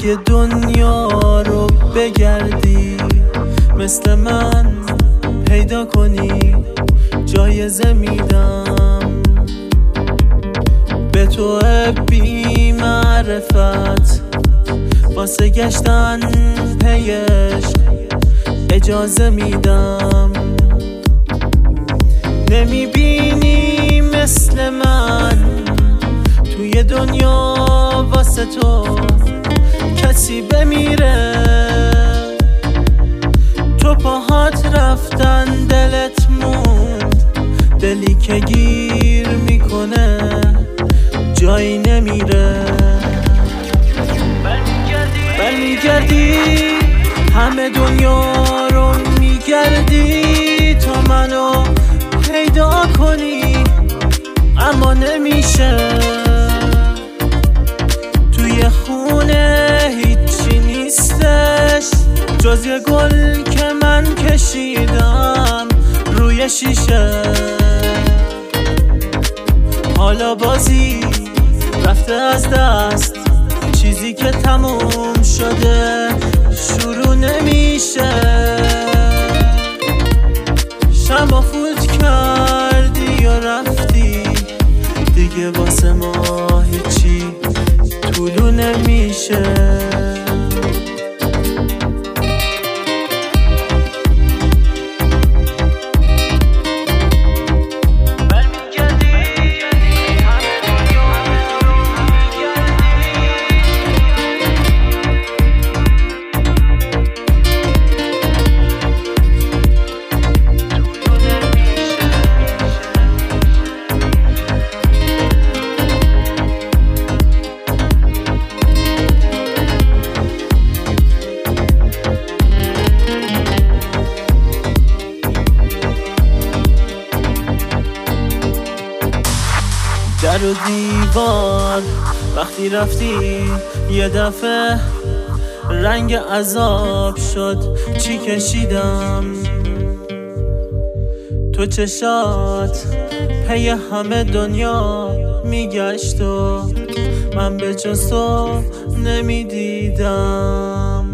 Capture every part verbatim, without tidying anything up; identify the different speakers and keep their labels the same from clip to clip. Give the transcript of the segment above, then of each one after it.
Speaker 1: اگه دنیا رو بگردی مثل من پیدا کنی جایزه میدم به تو بی معرفت واسه گشتن پیش اجازه میدم نمیبینی مثل من توی دنیا واسه تو کسی بمیره تو پاهات رفتن دلت موند دلی که گیر میکنه جایی نمیره برمیگردی همه دنیا رو میگردی تو منو پیدا کنی اما نمیشه توی خونه هیچی نیستش جز یه گل که من کشیدم روی شیشه حالا بازی رفته از دست چیزی که تموم شده شروع نمیشه شب فوت کردی یا رفتی دیگه واسه ما هیچی طولو نمیشه در و دیوار وقتی رفتی یه دفعه رنگ عذاب شد چی کشیدم تو چشات پی همه دنیا میگشت و من به جز تو نمیدیدم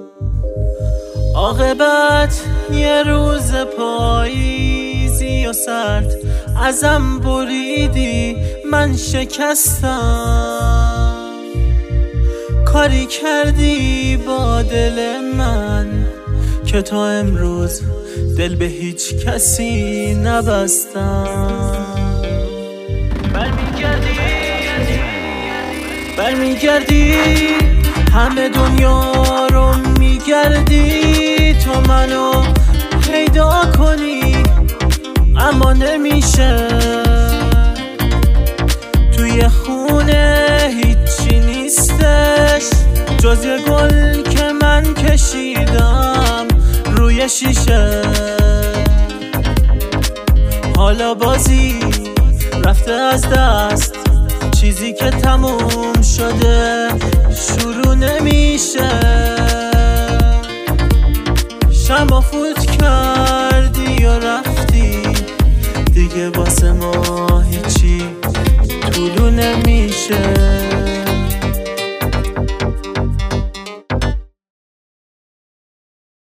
Speaker 1: عاقبت یه روز پاییزی و سرد ازم بریدی من شکستم کاری کردی با دل من که تا امروز دل به هیچ کسی نبستم برمیگردی برمیگردی همه دنیا رو میگردی تو منو پیدا کنی اما نمیشه توی خونه هیچی نیستش جز یه گل که من کشیدم روی شیشه حالا بازی رفته از دست چیزی که تموم شده شروع نمیشه شب فوت کردی یا رفتی دیگه واسه ما هیچی